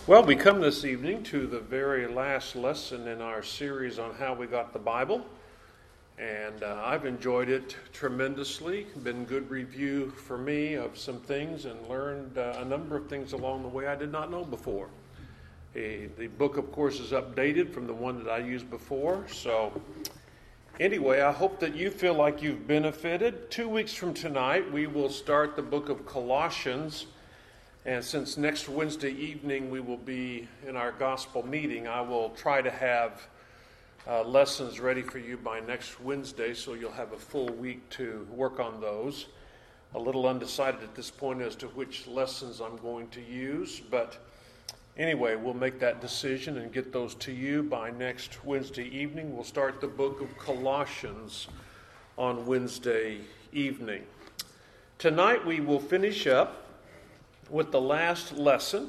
Well, we come this evening to the very last lesson in our series on how we got the Bible, and I've enjoyed it tremendously. Been good review for me of some things and learned a number of things along the way I did not know before. The book, of course, is updated from the one that I used before, so anyway, I hope that you feel like you've benefited. 2 weeks from tonight, we will start the book of Colossians. And since next Wednesday evening we will be in our gospel meeting, I will try to have lessons ready for you by next Wednesday, so you'll have a full week to work on those. A little undecided at this point as to which lessons I'm going to use, but anyway, we'll make that decision and get those to you by next Wednesday evening. We'll start the book of Colossians on Wednesday evening. Tonight we will finish up with the last lesson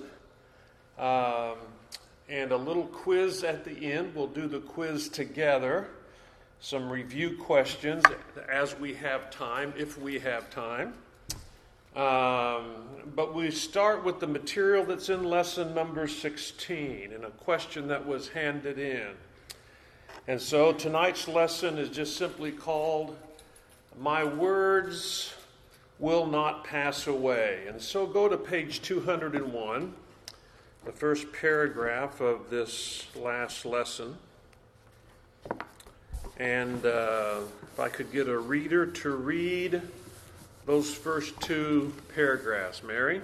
and a little quiz at the end. We'll do the quiz together. Some review questions as we have time, if we have time. But we start with the material that's in lesson number 16 and a question that was handed in. And so tonight's lesson is just simply called, "My Words Will Not Pass Away." And so go to page 201, the first paragraph of this last lesson. And if I could get a reader to read those first two paragraphs. Mary?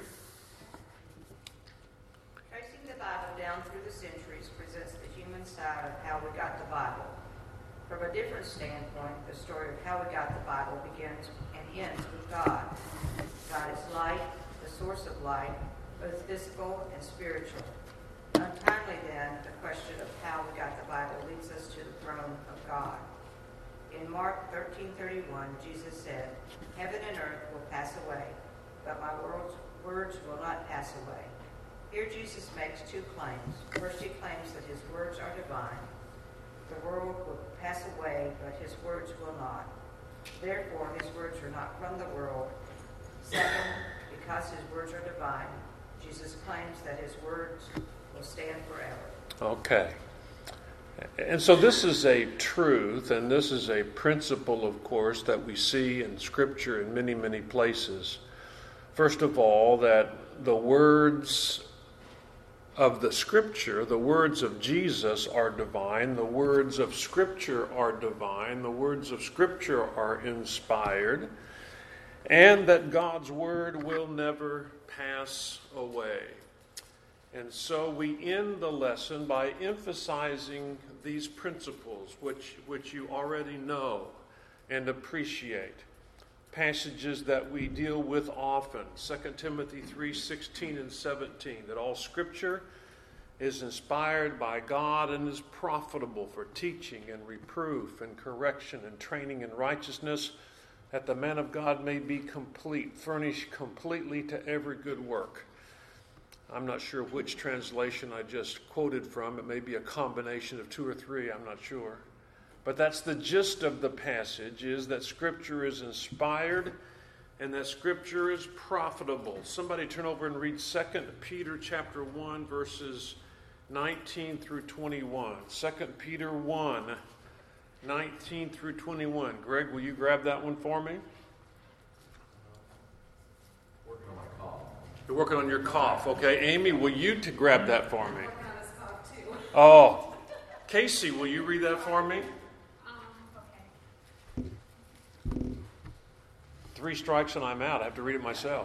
Tracing the Bible down through the centuries presents the human side of how we got the Bible. From a different standpoint, the story of how we got the Bible begins and ends with God. God is light, the source of light, both physical and spiritual. Untimely then, the question of how we got the Bible leads us to the throne of God. In Mark 13:31, Jesus said, "Heaven and earth will pass away, but my words will not pass away." Here Jesus makes two claims. First, he claims that his words are divine. The world will pass away, but his words will not. Therefore, his words are not from the world. Second, because his words are divine, Jesus claims that his words will stand forever. Okay. And so this is a truth, and this is a principle, of course, that we see in Scripture in many, many places. First of all, that the words of the Scripture, the words of Jesus are divine, the words of Scripture are divine, the words of Scripture are inspired, and that God's Word will never pass away. And so we end the lesson by emphasizing these principles, which you already know and appreciate. Passages that we deal with often, 2 Timothy 3:16 and 17, that all Scripture is inspired by God and is profitable for teaching and reproof and correction and training in righteousness, that the man of God may be complete, furnished completely to every good work. I'm not sure which translation I just quoted from. It may be a combination of two or three, I'm not sure. But that's the gist of the passage, is that Scripture is inspired and that Scripture is profitable. Somebody turn over and read 2 Peter chapter 1, verses 19 through 21. 2 Peter 1, 19 through 21. Greg, will you grab that one for me? Working on my cough. You're working on your cough. Okay, Amy, will you grab that for me? I'm working on his cough too. Oh, Casey, will you read that for me? Okay. 3 strikes and I'm out. I have to read it myself.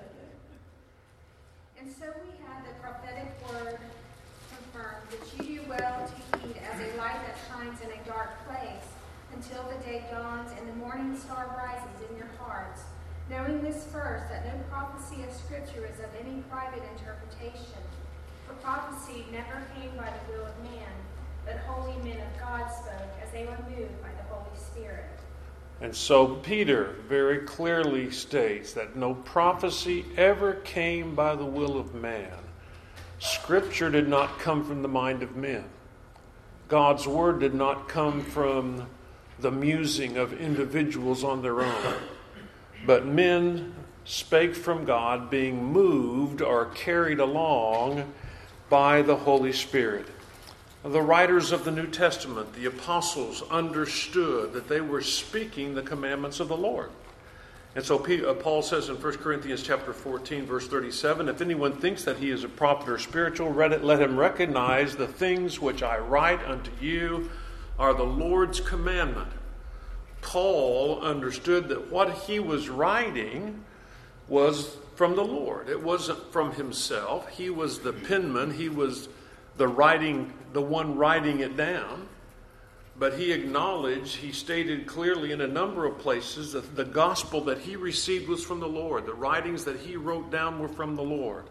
And so we have the prophetic word confirmed that you do well to heed as a light that shines in a dark place until the day dawns and the morning star rises in your hearts. Knowing this first, that no prophecy of Scripture is of any private interpretation. For prophecy never came by the will of man, but holy men of God spoke as they were moved by the Holy Spirit. And so Peter very clearly states that no prophecy ever came by the will of man. Scripture did not come from the mind of men. God's word did not come from the musing of individuals on their own. But men spake from God, being moved or carried along by the Holy Spirit. The writers of the New Testament, the apostles, understood that they were speaking the commandments of the Lord. And so Paul says in 1 Corinthians chapter 14, verse 37, if anyone thinks that he is a prophet or spiritual, let him recognize the things which I write unto you are the Lord's commandment. Paul understood that what he was writing was from the Lord. It wasn't from himself. He was the penman. He was the one writing it down. But he acknowledged, he stated clearly in a number of places that the gospel that he received was from the Lord. The writings that he wrote down were from the Lord.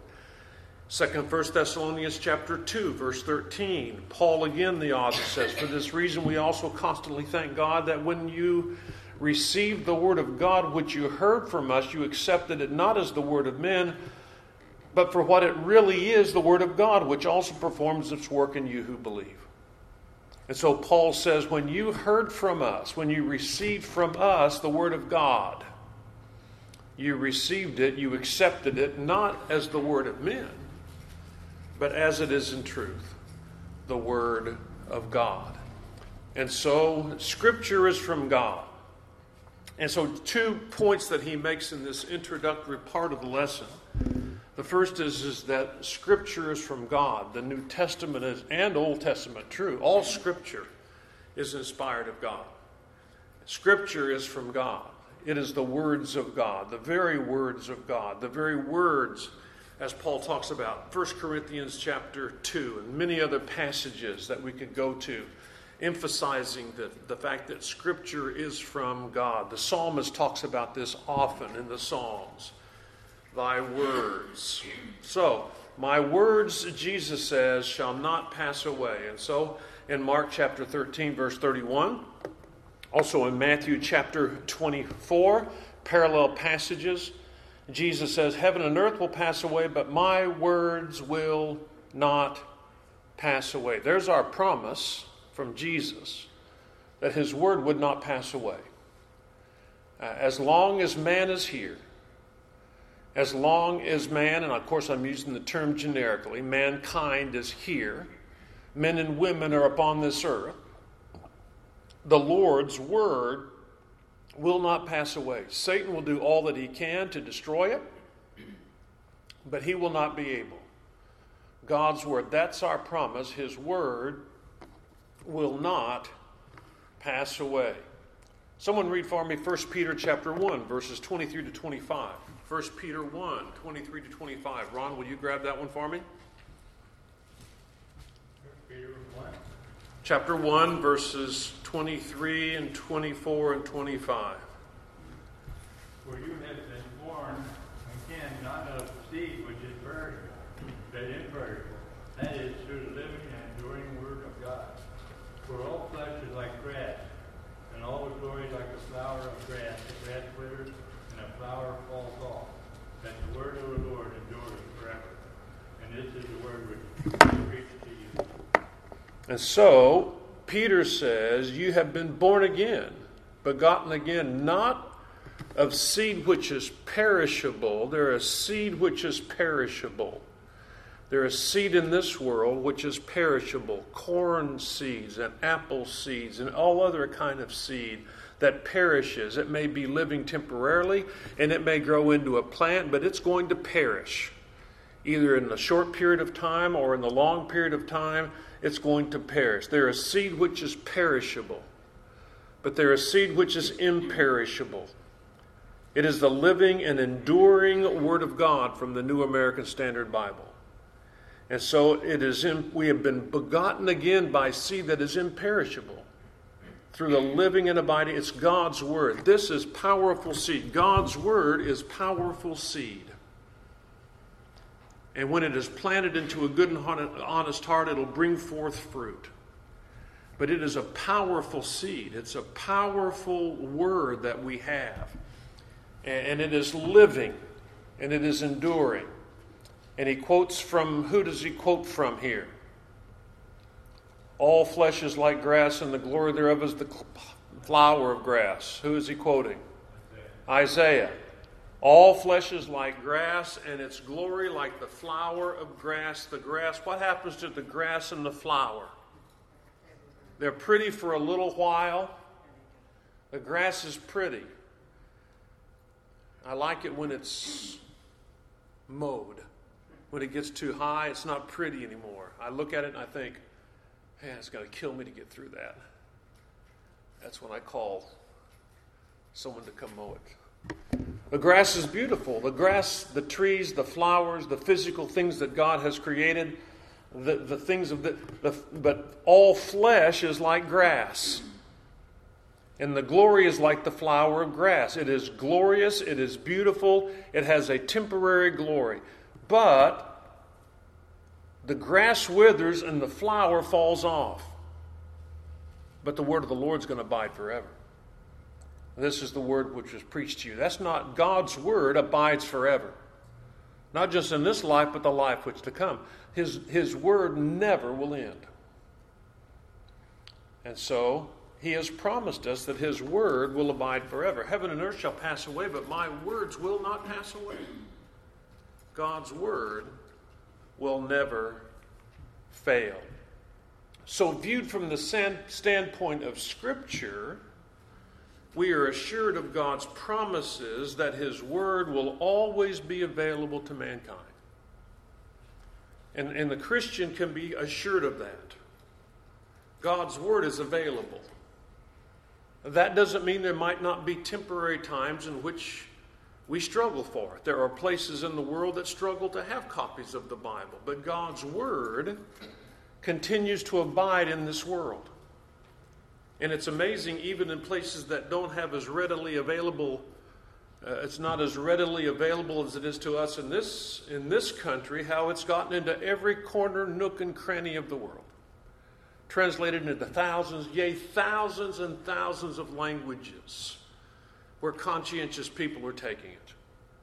1 Thessalonians chapter 2, verse 13. Paul again, the author, says, for this reason we also constantly thank God that when you received the word of God which you heard from us, you accepted it not as the word of men, but for what it really is, the word of God, which also performs its work in you who believe. And so Paul says, when you heard from us, when you received from us the word of God, you received it, you accepted it, not as the word of men, but as it is in truth, the word of God. And so Scripture is from God. And so 2 points that he makes in this introductory part of the lesson. The first is that Scripture is from God. The New Testament is, and Old Testament, true. All Scripture is inspired of God. Scripture is from God. It is the words of God, the very words of God, the very words, as Paul talks about, 1 Corinthians chapter 2 and many other passages that we could go to, emphasizing the fact that Scripture is from God. The psalmist talks about this often in the Psalms. Thy words. So, my words, Jesus says, shall not pass away. And so, in Mark chapter 13, verse 31, also in Matthew chapter 24, parallel passages, Jesus says, heaven and earth will pass away, but my words will not pass away. There's our promise from Jesus that his word would not pass away. As long as man is here, as long as man, and of course I'm using the term generically, mankind is here, men and women are upon this earth, the Lord's word will not pass away. Satan will do all that he can to destroy it, but he will not be able. God's word, that's our promise. His word will not pass away. Someone read for me 1 Peter chapter 1, verses 23 to 25. 1 Peter 1, 23 to 25. Ron, will you grab that one for me? Peter 1. Chapter 1, verses 23 and 24 and 25. For you have been born again, not of seed which is perishable, but imperishable. That is, through the living and enduring word of God. For all flesh is like grass, and all the glory like the flower of grass. The grass withers, and the flower falls off. But the word of the Lord endures forever. And this is the word which I preach to you. And so, Peter says, you have been born again, begotten again, not of seed which is perishable. There is seed which is perishable. There is seed in this world which is perishable. Corn seeds and apple seeds and all other kind of seed that perishes. It may be living temporarily and it may grow into a plant, but it's going to perish. Either in the short period of time or in the long period of time, it's going to perish. There is seed which is perishable, but there is seed which is imperishable. It is the living and enduring Word of God from the New American Standard Bible. And so we have been begotten again by seed that is imperishable. Through the living and abiding, it's God's Word. This is powerful seed. God's Word is powerful seed. And when it is planted into a good and honest heart, it'll bring forth fruit. But it is a powerful seed. It's a powerful word that we have. And it is living. And it is enduring. And he quotes from, who does he quote from here? All flesh is like grass, and the glory thereof is the flower of grass. Who is he quoting? Isaiah. All flesh is like grass, and its glory like the flower of grass. The grass, what happens to the grass and the flower? They're pretty for a little while. The grass is pretty. I like it when it's mowed. When it gets too high, it's not pretty anymore. I look at it and I think, hey, it's going to kill me to get through that. That's when I call someone to come mow it. The grass is beautiful. The grass, the trees, the flowers, the physical things that God has created, the things of but all flesh is like grass. And the glory is like the flower of grass. It is glorious, it is beautiful, it has a temporary glory. But the grass withers and the flower falls off. But the word of the Lord is going to abide forever. This is the word which was preached to you. That's not God's word abides forever. Not just in this life, but the life which to come. His word never will end. And so he has promised us that his word will abide forever. Heaven and earth shall pass away, but my words will not pass away. God's word will never fail. So viewed from the standpoint of Scripture, we are assured of God's promises that his word will always be available to mankind. And the Christian can be assured of that. God's word is available. That doesn't mean there might not be temporary times in which we struggle for it. There are places in the world that struggle to have copies of the Bible. But God's word continues to abide in this world. And it's amazing, even in places that don't have as readily available, it's not as readily available as it is to us in this country, how it's gotten into every corner, nook, and cranny of the world. Translated into thousands, yea, thousands and thousands of languages where conscientious people are taking it.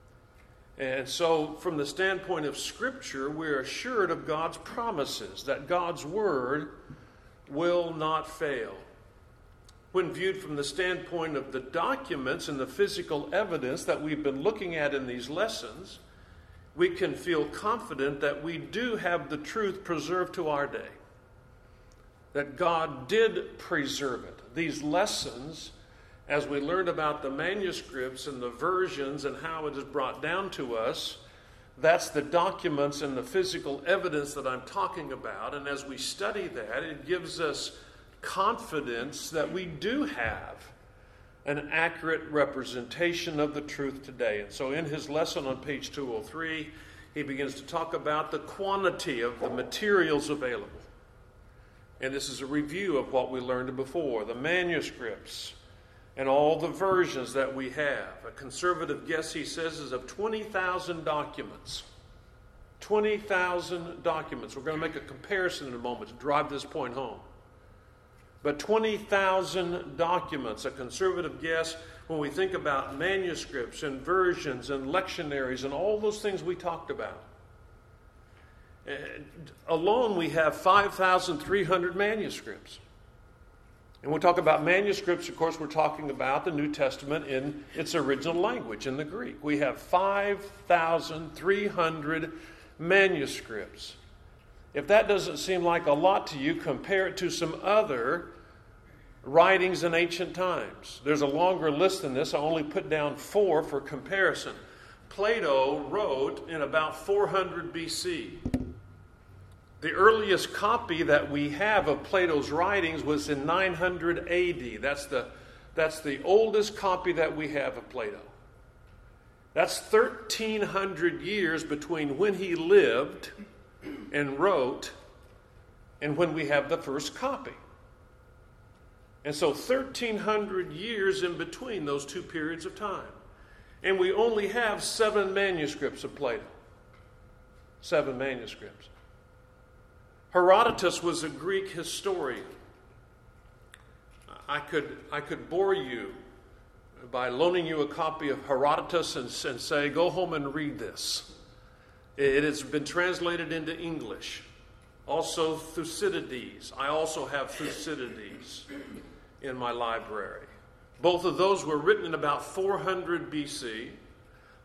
And so, from the standpoint of Scripture, we're assured of God's promises, that God's word will not fail. When viewed from the standpoint of the documents and the physical evidence that we've been looking at in these lessons, we can feel confident that we do have the truth preserved to our day. That God did preserve it. These lessons, as we learned about the manuscripts and the versions and how it is brought down to us, that's the documents and the physical evidence that I'm talking about. And as we study that, it gives us confidence that we do have an accurate representation of the truth today. And so in his lesson on page 203, he begins to talk about the quantity of the materials available. And this is a review of what we learned before, the manuscripts and all the versions that we have. A conservative guess, he says, is of 20,000 documents. 20,000 documents. We're going to make a comparison in a moment to drive this point home. But 20,000 documents, a conservative guess, when we think about manuscripts and versions and lectionaries and all those things we talked about. Alone, we have 5,300 manuscripts. And when we talk about manuscripts, of course, we're talking about the New Testament in its original language, in the Greek. We have 5,300 manuscripts. If that doesn't seem like a lot to you, compare it to some other writings in ancient times. There's a longer list than this. I only put down 4 for comparison. Plato wrote in about 400 BC. The earliest copy that we have of Plato's writings was in 900 AD. That's the oldest copy that we have of Plato. That's 1,300 years between when he lived and wrote and when we have the first copy. And so 1,300 years in between those two periods of time. And we only have 7 manuscripts of Plato. 7 manuscripts. Herodotus was a Greek historian. I could bore you by loaning you a copy of Herodotus and say, go home and read this. It has been translated into English. Also Thucydides. I also have Thucydides in my library. Both of those were written in about 400 BC.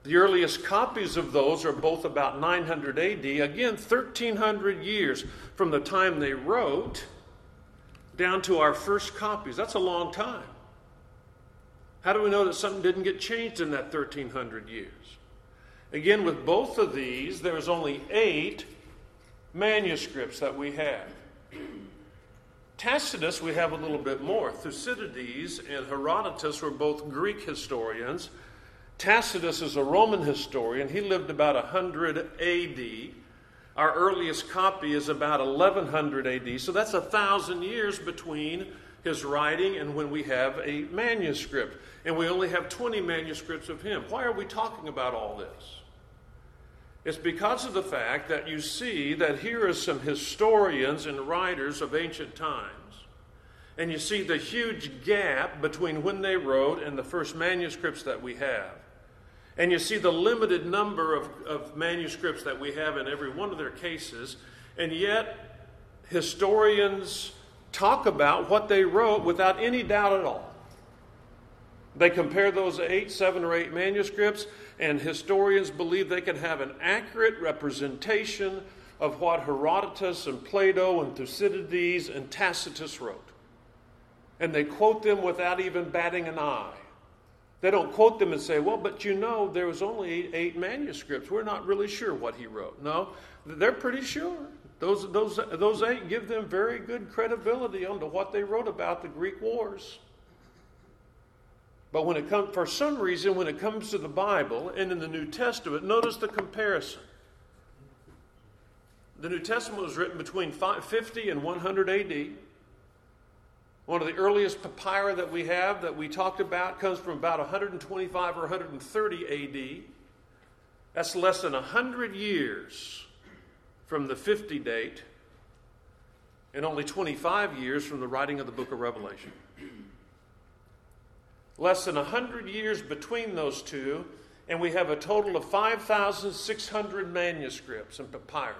The earliest copies of those are both about 900 AD. Again, 1,300 years from the time they wrote down to our first copies. That's a long time. How do we know that something didn't get changed in that 1,300 years? Again, with both of these, there's only 8 manuscripts that we have. Tacitus, we have a little bit more. Thucydides and Herodotus were both Greek historians. Tacitus is a Roman historian. He lived about 100 AD. Our earliest copy is about 1100 AD. So that's 1,000 years between his writing and when we have a manuscript. And we only have 20 manuscripts of him. Why are we talking about all this? It's because of the fact that you see that here are some historians and writers of ancient times. And you see the huge gap between when they wrote and the first manuscripts that we have. And you see the limited number of manuscripts that we have in every one of their cases. And yet, historians talk about what they wrote without any doubt at all. They compare those 7 or 8 manuscripts, and historians believe they can have an accurate representation of what Herodotus and Plato and Thucydides and Tacitus wrote. And they quote them without even batting an eye. They don't quote them and say, well, but you know, there was only 8 manuscripts. We're not really sure what he wrote. No, they're pretty sure. Those 8 give them very good credibility onto what they wrote about the Greek wars. But when it comes, for some reason, when it comes to the Bible and in the New Testament, notice the comparison. The New Testament was written between 50 and 100 AD. One of the earliest papyri that we have that we talked about comes from about 125 or 130 AD. That's less than 100 years from the 50 date and only 25 years from the writing of the book of Revelation. Less than 100 years between those two, and we have a total of 5,600 manuscripts and papyri.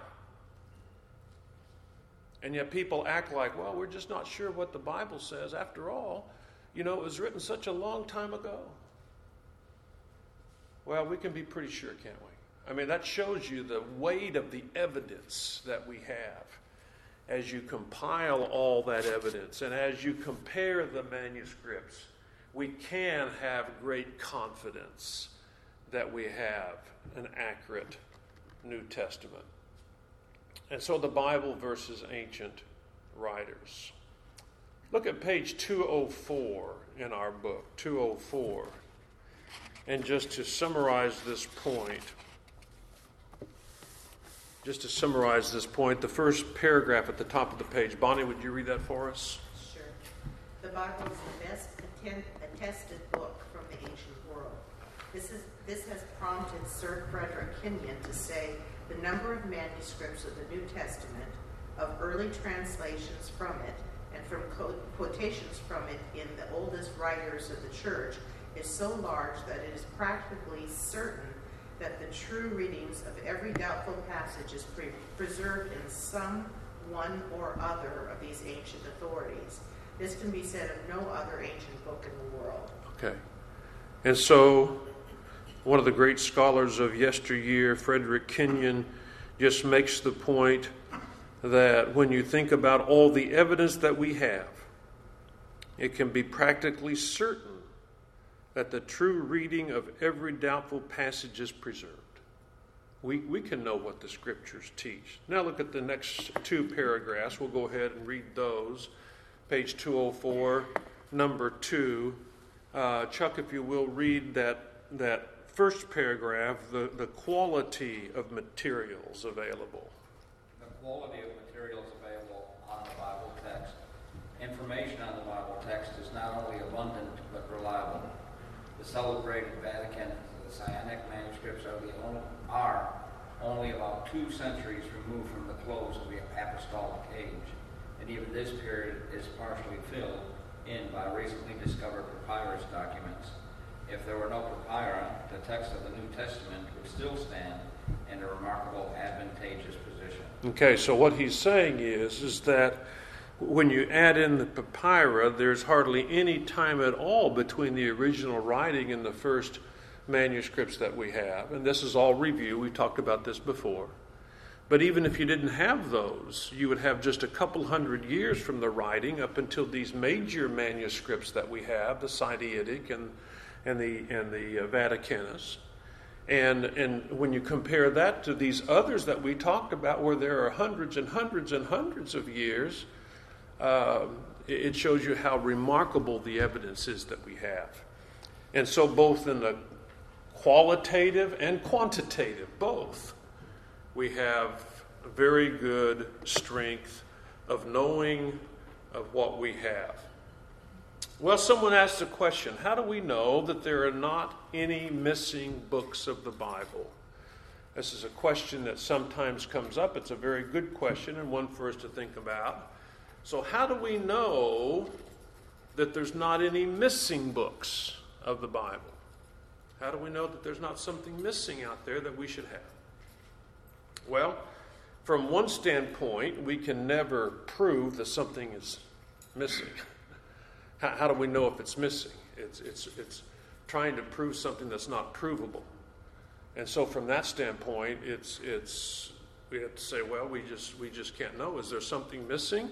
And yet people act like, well, we're just not sure what the Bible says. After all, you know, it was written such a long time ago. Well, we can be pretty sure, can't we? I mean, that shows you the weight of the evidence that we have as you compile all that evidence and as you compare the manuscripts. We can have great confidence that we have an accurate New Testament. And so the Bible versus ancient writers. Look at page 204 in our book, 204. And just to summarize this point, the first paragraph at the top of the page. Bonnie, would you read that for us? Sure. The Bible is the best attested book from the ancient world. This has prompted Sir Frederick Kenyon to say the number of manuscripts of the New Testament, of early translations from it, and from quotations from it in the oldest writers of the church is so large that it is practically certain that the true readings of every doubtful passage is preserved in some one or other of these ancient authorities. This can be said of no other ancient book in the world. Okay. And so, one of the great scholars of yesteryear, Frederick Kenyon, just makes the point that when you think about all the evidence that we have, it can be practically certain that the true reading of every doubtful passage is preserved. We can know what the Scriptures teach. Now look at the next 2 paragraphs. We'll go ahead and read those. Page 204, number 2. Chuck, if you will, read that first paragraph, the quality of materials available. The quality of materials available on the Bible text. Information on the Bible text is not only abundant but reliable. The celebrated Vatican, the Sinaitic manuscripts are only about 2 centuries removed from the close of the apostolic age, and even this period is partially filled in by recently discovered papyrus documents. If there were no papyri, the text of the New Testament would still stand in a remarkable advantageous position. Okay, so what he's saying is that when you add in the papyri, there's hardly any time at all between the original writing and the first manuscripts that we have, and this is all review, we talked about this before, but even if you didn't have those, you would have just a couple hundred years from the writing up until these major manuscripts that we have, the Sinaitic and the Vaticanus. And when you compare that to these others that we talked about, where there are hundreds and hundreds and hundreds of years, it shows you how remarkable the evidence is that we have. And so both in the qualitative and quantitative, both, we have a very good strength of knowing of what we have. Well, someone asked the question, how do we know that there are not any missing books of the Bible? This is a question that sometimes comes up. It's a very good question and one for us to think about. So how do we know that there's not any missing books of the Bible? How do we know that there's not something missing out there that we should have? Well, from one standpoint, we can never prove that something is missing. How do we know if it's missing? It's trying to prove something that's not provable. And so from that standpoint, we have to say, well, we just can't know. Is there something missing?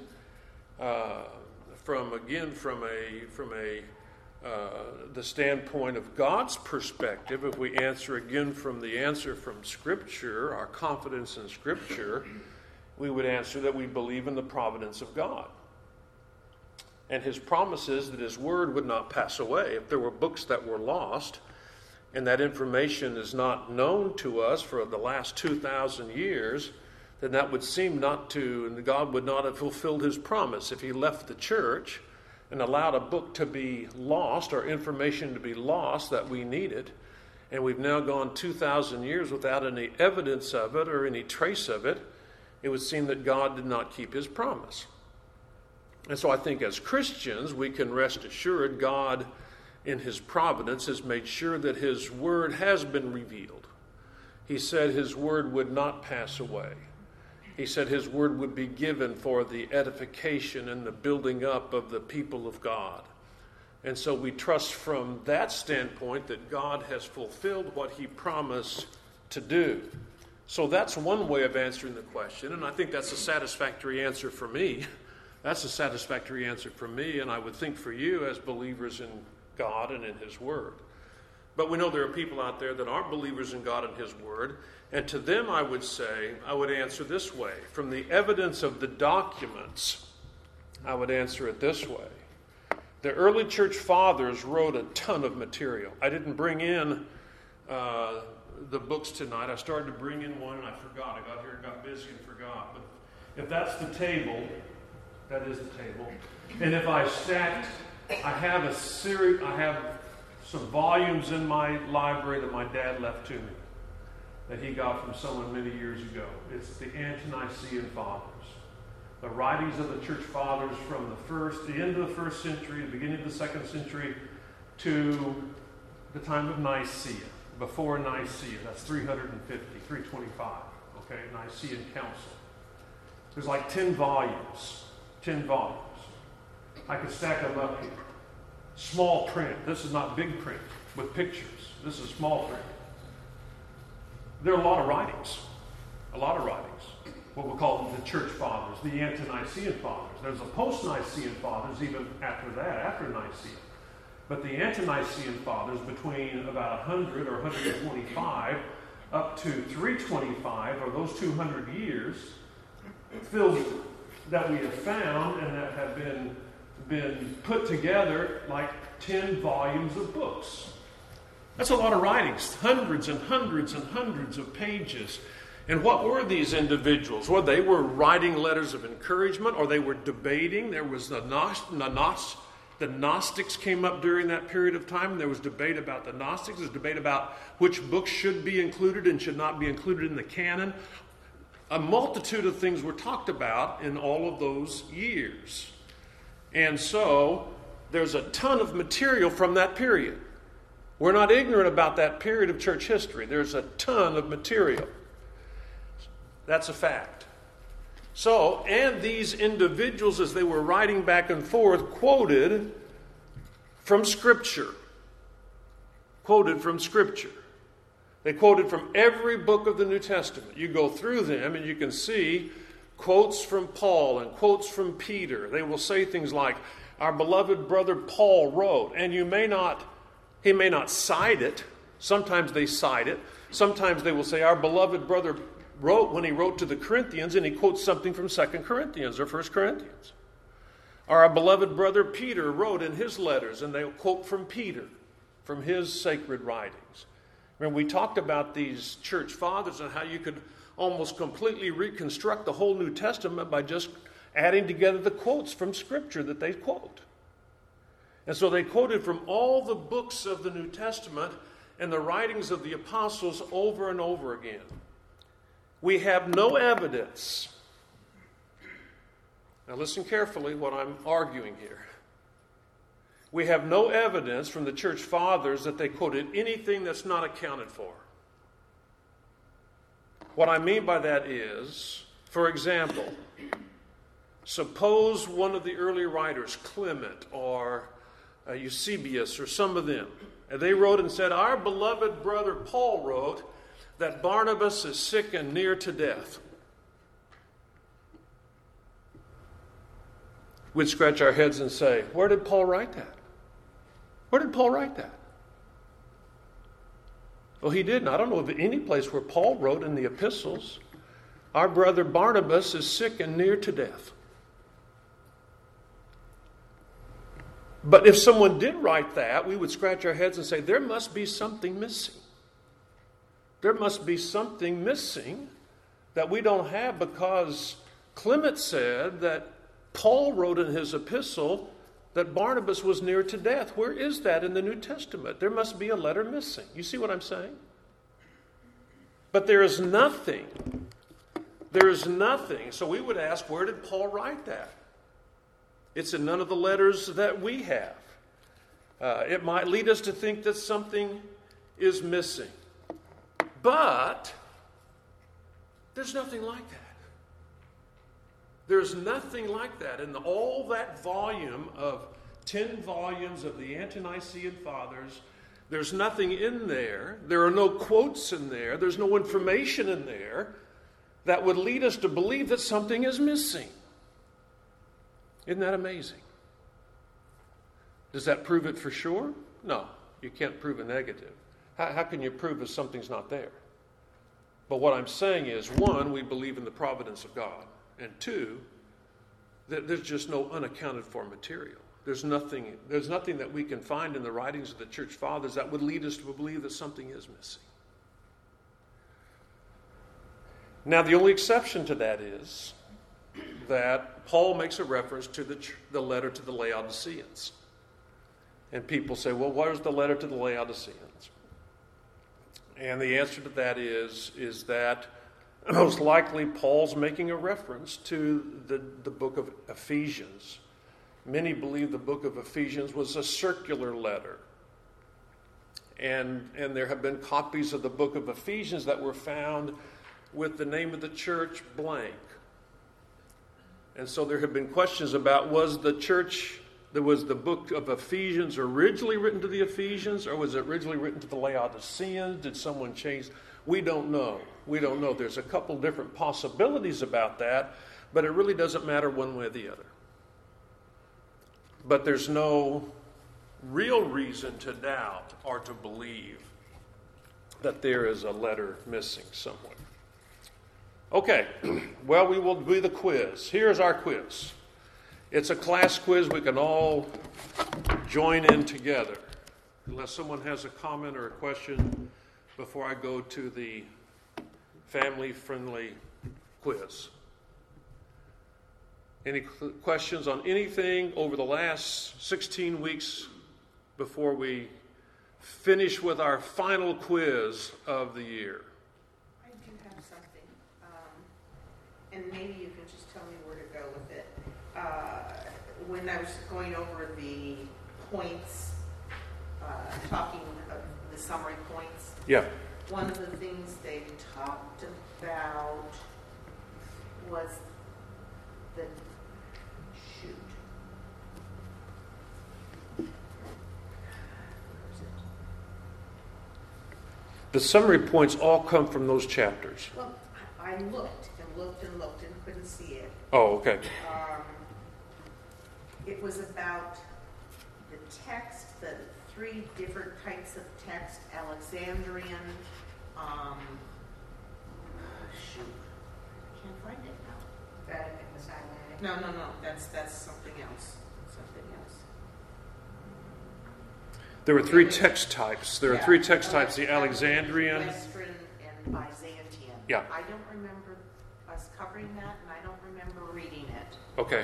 The standpoint of God's perspective, if we answer again from the answer from Scripture, our confidence in Scripture, we would answer that we believe in the providence of God. And his promise is that his word would not pass away. If there were books that were lost, and that information is not known to us for the last 2,000 years, then that would seem and God would not have fulfilled his promise. If he left the church and allowed a book to be lost or information to be lost that we needed, and we've now gone 2,000 years without any evidence of it or any trace of it, it would seem that God did not keep his promise. And so I think as Christians, we can rest assured God, in his providence, has made sure that his word has been revealed. He said his word would not pass away. He said his word would be given for the edification and the building up of the people of God. And so we trust from that standpoint that God has fulfilled what he promised to do. So that's one way of answering the question, and I think that's a satisfactory answer for me. That's a satisfactory answer for me, and I would think for you as believers in God and in his word. But we know there are people out there that aren't believers in God and his word, and to them I would answer this way. From the evidence of the documents, I would answer it this way. The early church fathers wrote a ton of material. I didn't bring in the books tonight. I started to bring in one and I forgot. I got here and got busy and forgot. But if that's the table, that is the table. And if I stacked, I have some volumes in my library that my dad left to me that he got from someone many years ago. It's the Ante-Nicene Fathers. The writings of the church fathers from the end of the first century, the beginning of the second century, to the time of Nicaea, before Nicaea. That's 325, okay, Nicene Council. There's like 10 volumes. 10 volumes. I could stack them up here. Small print. This is not big print with pictures. This is small print. There are a lot of writings. What we call the church fathers, the Ante-Nicene Fathers. There's a post-Nicene Fathers even after that, after Nicaea. But the Ante-Nicene Fathers, between about 100 or 125 up to 325, or those 200 years, filled that we have found and that have been put together like 10 volumes of books. That's a lot of writings, hundreds and hundreds and hundreds of pages. And what were these individuals? Well, they were writing letters of encouragement, or they were debating. There was the Gnostics came up during that period of time. There was debate about the Gnostics. There was debate about which books should be included and should not be included in the canon. A multitude of things were talked about in all of those years. And so there's a ton of material from that period. We're not ignorant about that period of church history. There's a ton of material. That's a fact. So, and these individuals, as they were writing back and forth, quoted from Scripture. quoted from Scripture. They quoted from every book of the New Testament. You go through them and you can see quotes from Paul and quotes from Peter. They will say things like, our beloved brother Paul wrote, and he may not cite it. Sometimes they cite it. Sometimes they will say, our beloved brother wrote when he wrote to the Corinthians, and he quotes something from 2 Corinthians or 1 Corinthians. Or our beloved brother Peter wrote in his letters, and they'll quote from Peter, from his sacred writings. Remember, we talked about these church fathers and how you could almost completely reconstruct the whole New Testament by just adding together the quotes from Scripture that they quote. And so they quoted from all the books of the New Testament and the writings of the apostles over and over again. We have no evidence. Now listen carefully what I'm arguing here. We have no evidence from the church fathers that they quoted anything that's not accounted for. What I mean by that is, for example, suppose one of the early writers, Clement or Eusebius or some of them, and they wrote and said, our beloved brother Paul wrote that Barnabas is sick and near to death. We'd scratch our heads and say, where did Paul write that? Where did Paul write that? Well, he didn't. I don't know of any place where Paul wrote in the epistles, our brother Barnabas is sick and near to death. But if someone did write that, we would scratch our heads and say, there must be something missing. There must be something missing that we don't have, because Clement said that Paul wrote in his epistle that Barnabas was near to death. Where is that in the New Testament? There must be a letter missing. You see what I'm saying? But there is nothing. There is nothing. So we would ask, where did Paul write that? It's in none of the letters that we have. It might lead us to think that something is missing. But there's nothing like that. There's nothing like that. In all that volume of 10 volumes of the Ante-Nicene Fathers, there's nothing in there. There are no quotes in there. There's no information in there that would lead us to believe that something is missing. Isn't that amazing? Does that prove it for sure? No, you can't prove a negative. How can you prove if something's not there? But what I'm saying is, one, we believe in the providence of God. And two, that there's just no unaccounted for material. There's nothing that we can find in the writings of the church fathers that would lead us to believe that something is missing. Now, the only exception to that is that Paul makes a reference to the letter to the Laodiceans. And people say, well, what is the letter to the Laodiceans? And the answer to that is that most likely Paul's making a reference to the book of Ephesians. Many believe the book of Ephesians was a circular letter. And there have been copies of the book of Ephesians that were found with the name of the church blank. And so there have been questions about, was the book of Ephesians originally written to the Ephesians, or was it originally written to the Laodiceans? Did someone change? We don't know. We don't know. There's a couple different possibilities about that, but it really doesn't matter one way or the other. But there's no real reason to doubt or to believe that there is a letter missing somewhere. Okay, well, we will do the quiz. Here's our quiz. It's a class quiz we can all join in together. Unless someone has a comment or a question before I go to the family-friendly quiz. Any questions on anything over the last 16 weeks before we finish with our final quiz of the year? I do have something, and maybe you can just tell me where to go with it. When I was going over the points, talking of the summary points, Yeah. one of the things they talked about was the shoot. Where is it? The summary points all come from those chapters. Well, I looked and looked and looked and couldn't see it. Oh, okay. It was about the text, the 3 different types of text, Alexandrian, shoot, I can't find it now. Vatican, the Sinaitic. No, that's something else. Something else. There were 3 text types. There are Yeah. 3 text types: the Alexandrian. Western and Byzantian. Yeah. I don't remember us covering that, and I don't remember reading it. Okay.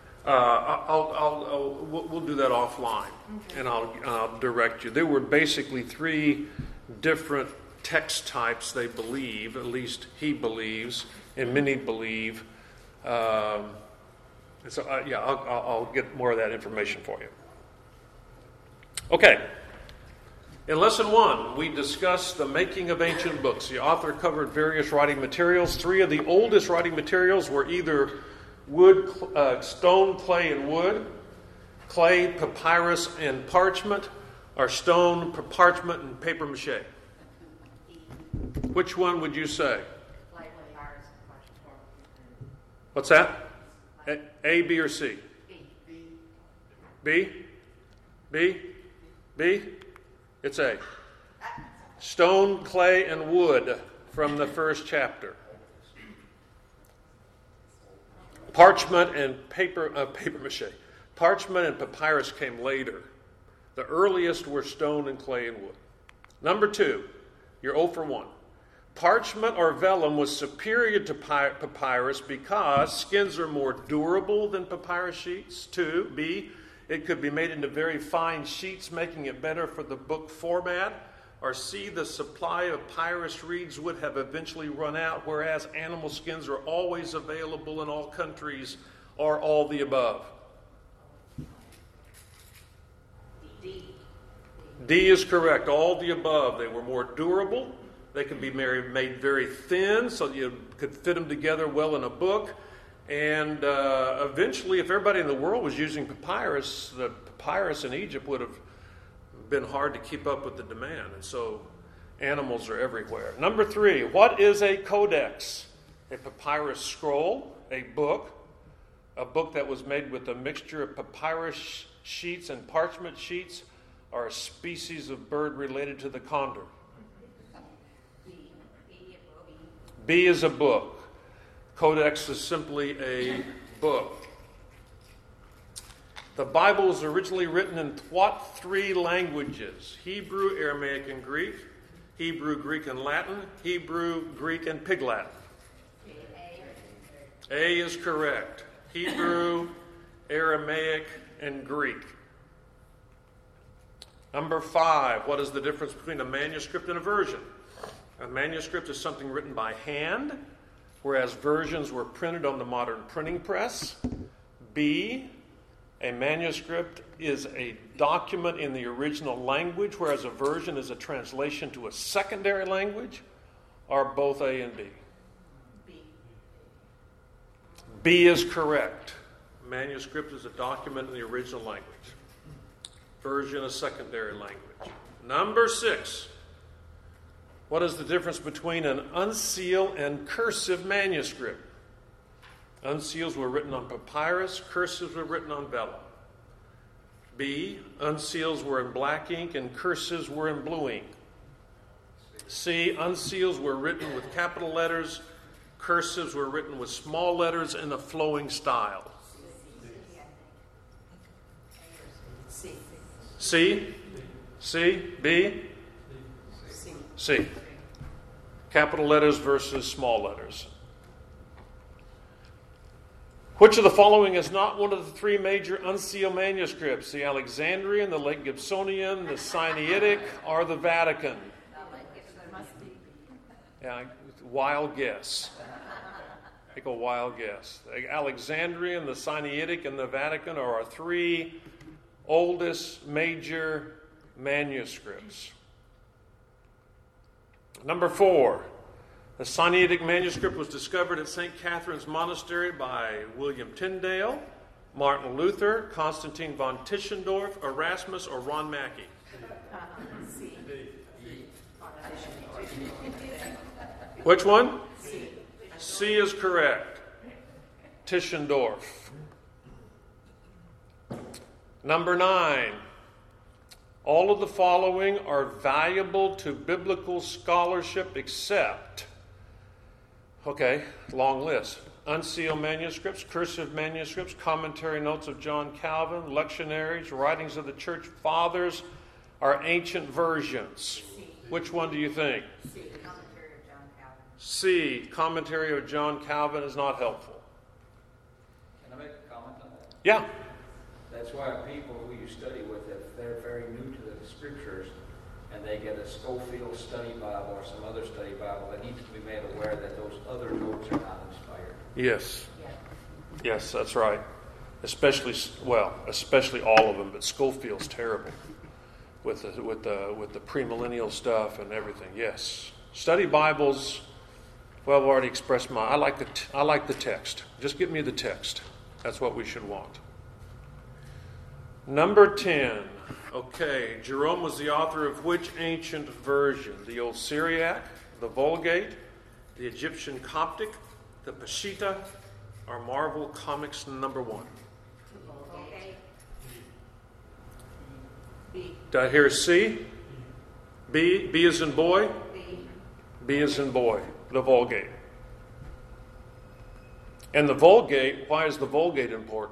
We'll do that offline, and I'll direct you. There were basically 3 different text types. They believe, at least he believes, and many believe. And so, I'll get more of that information for you. Okay. In Lesson 1, we discussed the making of ancient books. The author covered various writing materials. 3 of the oldest writing materials were either wood, stone, clay, and wood, clay, papyrus, and parchment, or stone, parchment, and paper mache. Which one would you say? What's that? A, B, or C? B? B? B? It's A. Stone, clay, and wood from the first chapter. Parchment and paper mache. Parchment and papyrus came later. The earliest were stone and clay and wood. Number 2, you're 0 for 1. Parchment or vellum was superior to papyrus because skins are more durable than papyrus sheets. 2, B, it could be made into very fine sheets, making it better for the book format. Or C, the supply of papyrus reeds would have eventually run out, whereas animal skins are always available in all countries, or all the above. D is correct, all the above. They were more durable. They could be made very thin, so you could fit them together well in a book. And eventually, if everybody in the world was using papyrus, the papyrus in Egypt would have been hard to keep up with the demand. And so animals are everywhere. Number 3, what is a codex? A papyrus scroll, a book that was made with a mixture of papyrus sheets and parchment sheets, or a species of bird related to the condor. B is a book. Codex is simply a book. The Bible was originally written in what 3 languages? Hebrew, Aramaic, and Greek. Hebrew, Greek, and Latin. Hebrew, Greek, and Pig Latin. A is correct. Hebrew, Aramaic, and Greek. Number 5, what is the difference between a manuscript and a version? A manuscript is something written by hand, whereas versions were printed on the modern printing press. B, a manuscript is a document in the original language, whereas a version is a translation to a secondary language, or both A and B? B is correct. Manuscript is a document in the original language. Version, a secondary language. Number 6. What is the difference between an uncial and cursive manuscript? Uncials were written on papyrus, cursives were written on vellum. B, uncials were in black ink and cursives were in blue ink. C, uncials were written with capital letters, cursives were written with small letters in a flowing style. C? C? B? C. Capital letters versus small letters. Which of the following is not one of the 3 major unsealed manuscripts? The Alexandrian, the Late Gibsonian, the Sinaitic, or the Vatican? Yeah, wild guess. Take a wild guess. The Alexandrian, the Sinaitic, and the Vatican are our 3 oldest major manuscripts. Number 4. The Sinaitic manuscript was discovered at St. Catherine's Monastery by William Tyndale, Martin Luther, Constantine von Tischendorf, Erasmus, or Ron Mackey. Which one? C is correct. Tischendorf. Number 9. All of the following are valuable to biblical scholarship except, okay, long list. Unsealed manuscripts, cursive manuscripts, commentary notes of John Calvin, lectionaries, writings of the church fathers are ancient versions. Which one do you think? Commentary of John Calvin. C, commentary of John Calvin is not helpful. Can I make a comment on that? Yeah. That's why people who you study with, if they're very new to the scriptures and they get a Schofield study Bible or some other study Bible, they need to be made aware that those other notes are not inspired. Yes. Yes, that's right. Especially all of them, but Schofield's terrible with the premillennial stuff and everything. Yes. Study Bibles. Well, I've already expressed I like the text. Just give me the text. That's what we should want. Number 10. Okay, Jerome was the author of which ancient version? The Old Syriac, the Vulgate, the Egyptian Coptic, the Peshitta, or Marvel Comics number 1? Okay. B. Did I hear C? B? B as in boy? B. B as in boy. The Vulgate. And the Vulgate, why is the Vulgate important?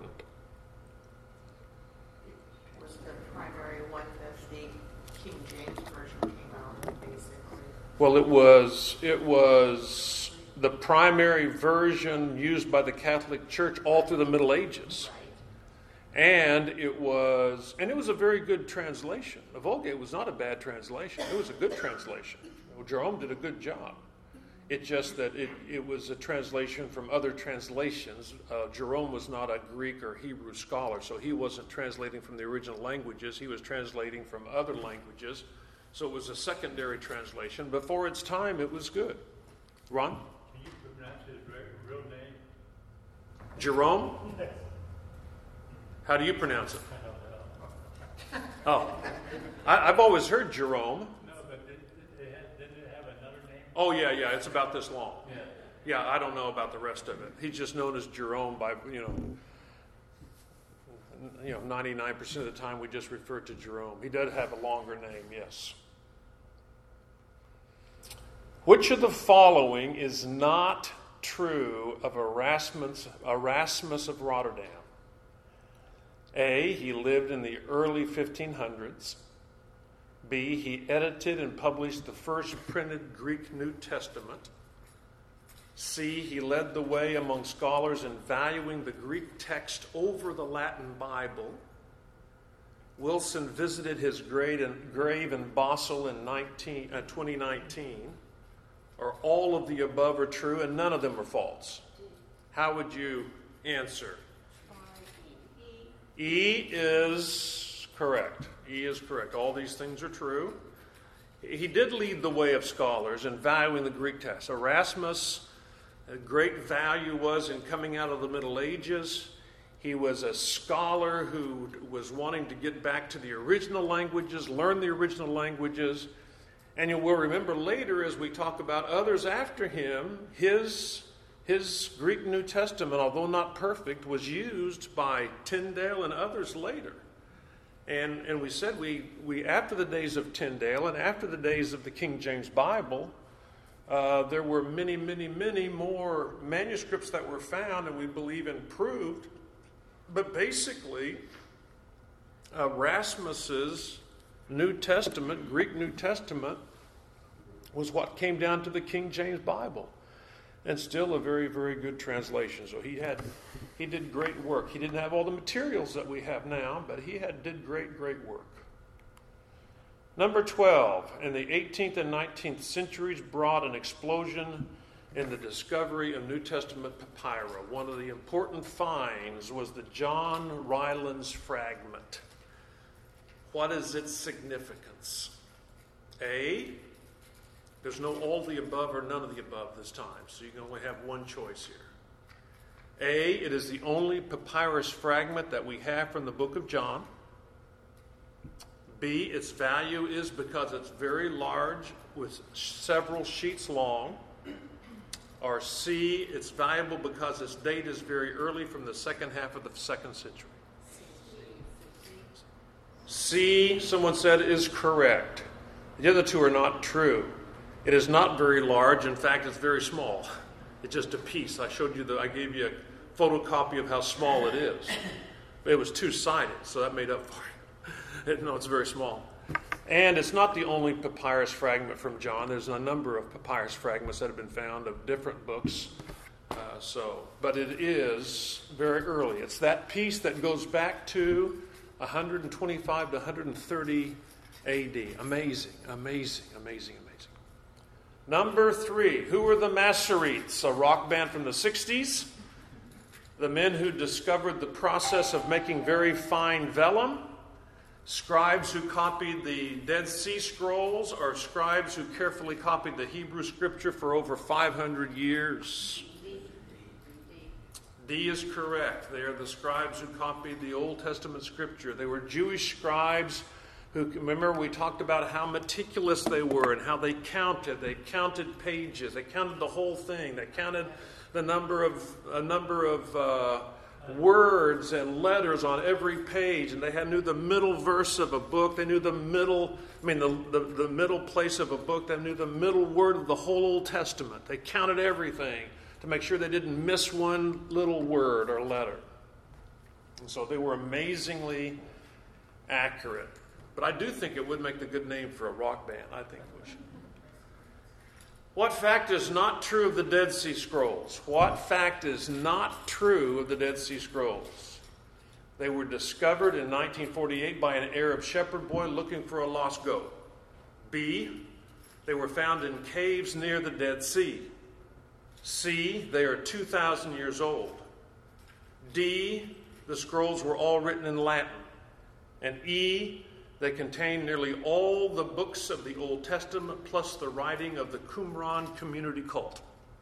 Was the primary one that the King James Version came out, basically. Well, it was the primary version used by the Catholic Church all through the Middle Ages. And it was a very good translation. The Vulgate was not a bad translation. It was a good translation. Jerome did a good job. It's just that it was a translation from other translations. Jerome was not a Greek or Hebrew scholar, so he wasn't translating from the original languages. He was translating from other languages. So it was a secondary translation. But for its time, it was good. Ron? Can you pronounce his real name? Jerome? How do you pronounce it? I don't know. Oh, I've always heard Jerome. No, but didn't it have another name? Oh, yeah, it's about this long. Yeah. Yeah, I don't know about the rest of it. He's just known as Jerome by, 99% of the time we just refer to Jerome. He does have a longer name, yes. Which of the following is not true of Erasmus of Rotterdam? A, he lived in the early 1500s. B, he edited and published the first printed Greek New Testament. C, he led the way among scholars in valuing the Greek text over the Latin Bible. Wilson visited his grave in Basel in 2019. Or all of the above are true and none of them are false? How would you answer? E is correct. E is correct. All these things are true. He did lead the way of scholars in valuing the Greek text. Erasmus, a great value was in coming out of the Middle Ages. He was a scholar who was wanting to get back to the original languages, learn the original languages. And you will remember later as we talk about others after him, his Greek New Testament, although not perfect, was used by Tyndale and others later. And we said we after the days of Tyndale and after the days of the King James Bible, there were many, many, many more manuscripts that were found and we believe improved. But basically, Erasmus's New Testament, Greek New Testament, was what came down to the King James Bible. And still a very, very good translation. So he did great work. He didn't have all the materials that we have now, but he did great, great work. Number 12, in the 18th and 19th centuries brought an explosion in the discovery of New Testament papyri. One of the important finds was the John Rylands fragment. What is its significance? A, there's no all the above or none of the above this time, so you can only have one choice here. A, it is the only papyrus fragment that we have from the book of John. B, its value is because it's very large with several sheets long. Or C, it's valuable because its date is very early from the second half of the 2nd century. C, someone said, is correct. The other two are not true. It is not very large. In fact, it's very small. It's just a piece. I gave you a photocopy of how small it is. It was two-sided, so that made up for it. No, it's very small. And it's not the only papyrus fragment from John. There's a number of papyrus fragments that have been found of different books. But it is very early. It's that piece that goes back to 125 to 130 A.D. Amazing, amazing, amazing, amazing. Number 3, who were the Masoretes? A rock band from the 60s. The men who discovered the process of making very fine vellum. Scribes who copied the Dead Sea Scrolls, or scribes who carefully copied the Hebrew Scripture for over 500 years. D is correct. They are the scribes who copied the Old Testament Scripture. They were Jewish scribes who, remember, we talked about how meticulous they were and how they counted. They counted pages. They counted the whole thing. They counted a number of words and letters on every page, and they knew the middle verse of a book. They knew the middle place of a book. They knew the middle word of the whole Old Testament. They counted everything to make sure they didn't miss one little word or letter. And so they were amazingly accurate. But I do think it would make the good name for a rock band. I think we should. What fact is not true of the Dead Sea Scrolls? What fact is not true of the Dead Sea Scrolls? They were discovered in 1948 by an Arab shepherd boy looking for a lost goat. B, they were found in caves near the Dead Sea. C, they are 2,000 years old. D, the scrolls were all written in Latin. And E, they contain nearly all the books of the Old Testament plus the writing of the Qumran community cult.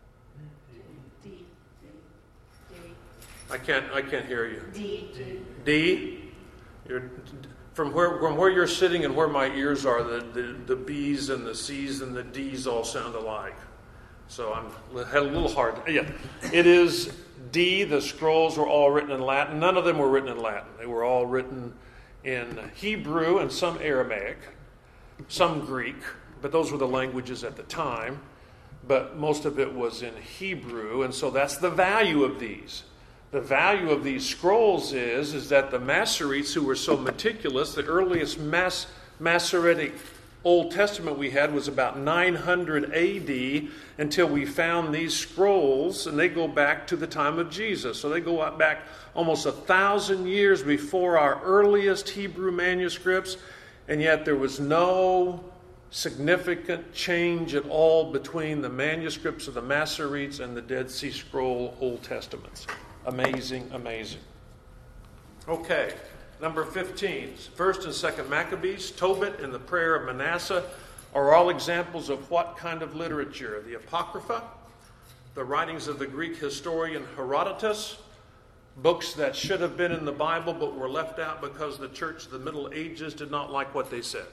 I can't hear you. D. From where you're sitting and where my ears are, the B's and the C's and the D's all sound alike. So I had a little hard. Yeah, it is D. The scrolls were all written in Latin. None of them were written in Latin. They were all written in Hebrew and some Aramaic, some Greek, but those were the languages at the time. But most of it was in Hebrew, and so that's the value of these. The value of these scrolls is that the Masoretes, who were so meticulous, the earliest Masoretic Old Testament we had was about 900 A.D. until we found these scrolls, and they go back to the time of Jesus. So they go back almost 1,000 years before our earliest Hebrew manuscripts, and yet there was no significant change at all between the manuscripts of the Masoretes and the Dead Sea Scroll Old Testaments. Amazing, amazing. Okay. Number 15, 1st and 2nd Maccabees, Tobit, and the Prayer of Manasseh are all examples of what kind of literature? The Apocrypha, the writings of the Greek historian Herodotus, books that should have been in the Bible but were left out because the church of the Middle Ages did not like what they said.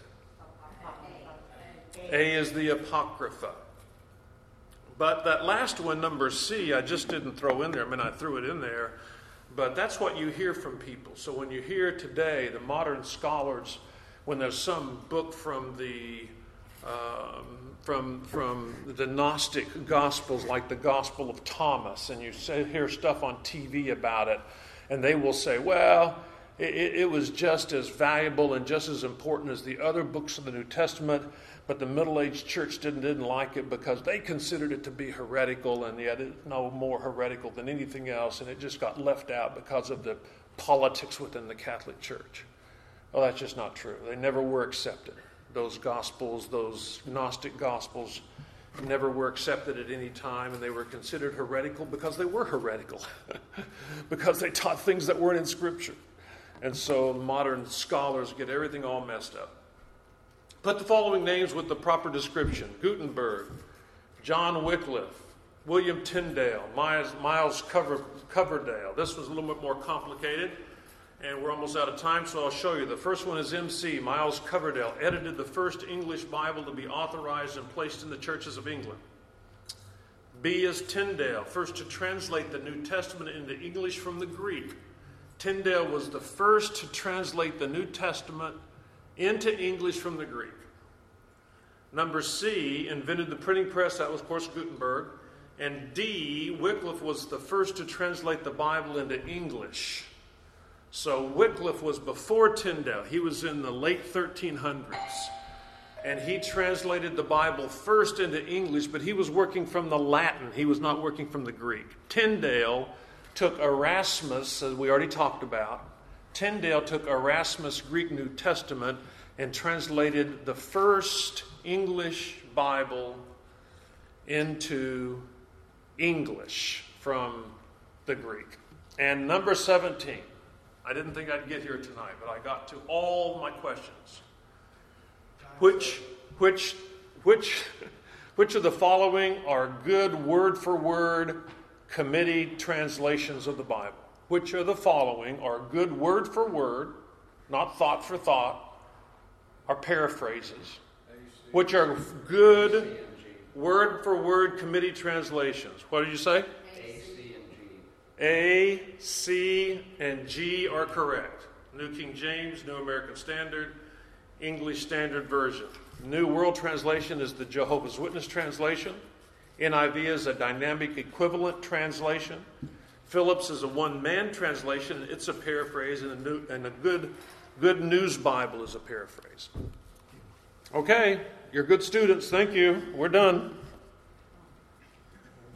A is the Apocrypha. But that last one, number C, I just didn't throw in there. I mean, I threw it in there. But that's what you hear from people. So when you hear today, the modern scholars, when there's some book from the Gnostic Gospels, like the Gospel of Thomas, and you hear stuff on TV about it, and they will say, well, it was just as valuable and just as important as the other books of the New Testament, but the middle-aged church didn't like it because they considered it to be heretical, and yet it's no more heretical than anything else, and it just got left out because of the politics within the Catholic Church. Well, that's just not true. They never were accepted. Those Gospels, those Gnostic Gospels, never were accepted at any time, and they were considered heretical because they were heretical, because they taught things that weren't in Scripture. And so modern scholars get everything all messed up. Put the following names with the proper description: Gutenberg, John Wycliffe, William Tyndale, Miles Coverdale. This was a little bit more complicated, and we're almost out of time, so I'll show you. The first one is MC, Miles Coverdale, edited the first English Bible to be authorized and placed in the churches of England. B is Tyndale, first to translate the New Testament into English from the Greek. Tyndale was the first to translate the New Testament into English from the Greek. Number C, invented the printing press. That was, of course, Gutenberg. And D, Wycliffe was the first to translate the Bible into English. So Wycliffe was before Tyndale. He was in the late 1300s. And he translated the Bible first into English, but he was working from the Latin. He was not working from the Greek. Tyndale took Erasmus, as we already talked about. Tyndale took Erasmus' Greek New Testament and translated the first English Bible into English from the Greek. And number 17. I didn't think I'd get here tonight, but I got to all my questions. Which of the following are good word-for-word committee translations of the Bible? Which of the following are good word-for-word, not thought-for-thought, or paraphrases? Which are good word-for-word committee translations? What did you say? A, C, and G are correct. New King James, New American Standard, English Standard Version. New World Translation is the Jehovah's Witness translation. NIV is a dynamic equivalent translation. Phillips is a one-man translation. It's a paraphrase, and a good News Bible is a paraphrase. Okay, you're good students. Thank you. We're done.